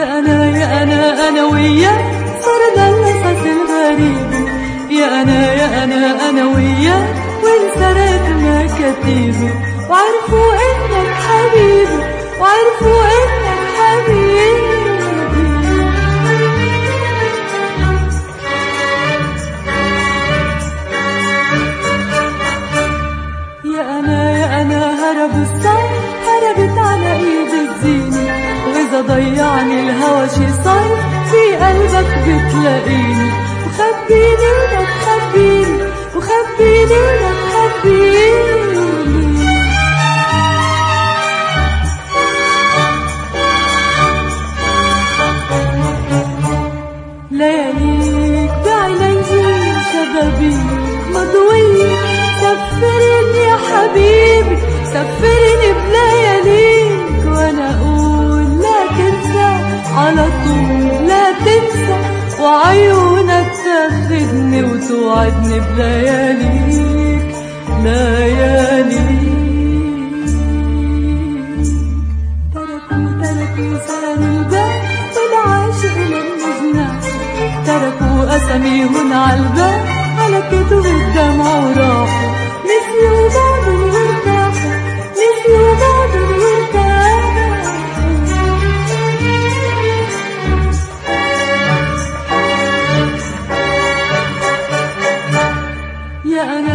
أنا وياك صرنا القصص الغريب. يا أنا وياك وانسرقت مكاتيبي، وعرفوا إنك حبيبي، وعرفوا إنك حبيبي. يا أنا هرب الصار، هربت على إيد الزينة، وإذا ضيعني الهوى شي صار في قلبك بتلاقيني. وخبيني ولا تخبيني، وخبيني ولا تخبيني. لياليك بعيني شبابي مضوية، سفرني يا حبيبي سفرني بلياليك، وانا اقول لا تنسى على طول لا تنسى، وعيونك تاخدني وتوعدني بلياليك لياليك. تركوا سهر الباب والعاشق لما جناح، تركوا أساميهن عالباب على كتب الدمع وراحوا، نسيوا بعض وارتاحوا، نسيوا بعض وارتاحوا. يا